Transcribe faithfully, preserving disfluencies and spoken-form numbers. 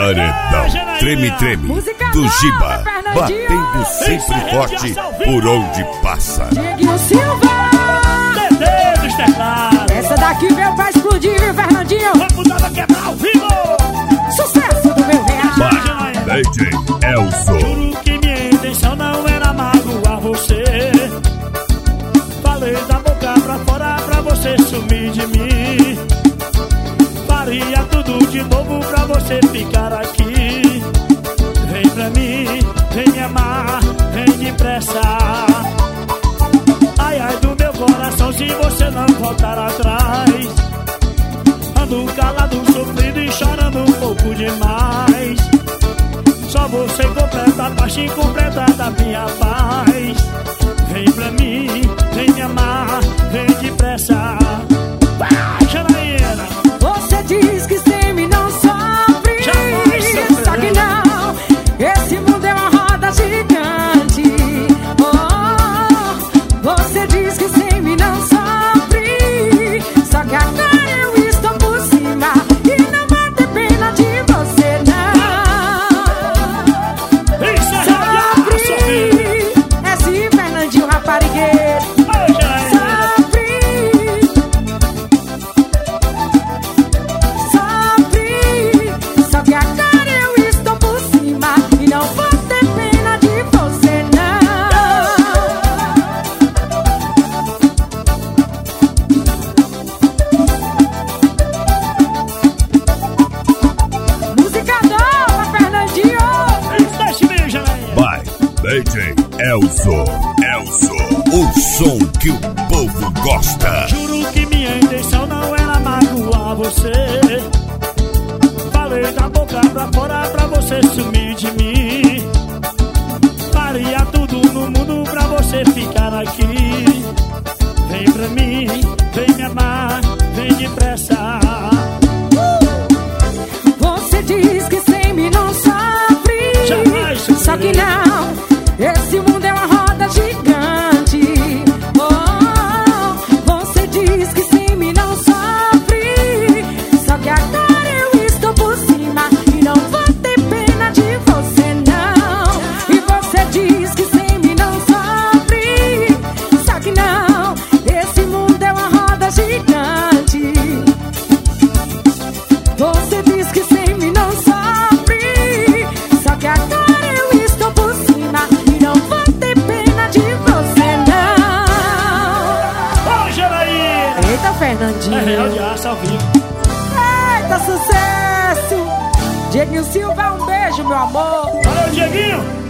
Paredão Treme-Treme do Giba, batendo sempre forte por onde passa. Dieguinho Silva, Dedê dos teclados. essa daqui veio pra explodir, viu, Fernandinho? Vamos dar pra quebrar ao vivo. Sucesso do meu real. Vai, D J Elzo. Juro que minha intenção não era magoar você. Falei da boca pra fora pra você sumir de mim. Faria tudo de novo pra você ficar aqui. Vem pra mim, vem me amar, vem depressa. Ai, ai do meu coração se você não voltar atrás. Ando calado, sofrido e chorando um pouco demais. Só você completa a parte incompleta da minha paz. Vem pra mim, vem me amar, vem depressa. Vai, Janaína. Você diz que sem mim não sofre, só que não, esse mundo é uma roda gigante. Oh, você diz que sem mim não sofre, só que agora eu estou por cima e não vai ter pena de você não. Isso é Sofre, esse Fernandinho raparigueiro. D J Elzo, Elzo, o som que o povo gosta. Juro que minha intenção não era magoar você. Falei da boca pra fora pra você sumir de mim. Faria tudo no mundo pra você ficar aqui. Vem pra mim, vem me amar, vem depressa. Você diz que sem mim não sofre, jamais só que não, esse mundo é uma roda gigante. Oh, você diz que sem mim não sofre, só que agora eu estou por cima e não vou ter pena de você não. E você diz que sem mim não sofre, só que não, esse mundo é uma roda gigante. Você diz que sem mim não sofre, só que agora eu estou por cima e não vou ter pena de você não. Ô, Janaína! Eita, Fernandinho. É real de aço ao vivo. Eita, sucesso! Dieguinho Silva, um beijo, meu amor. Valeu, Dieguinho!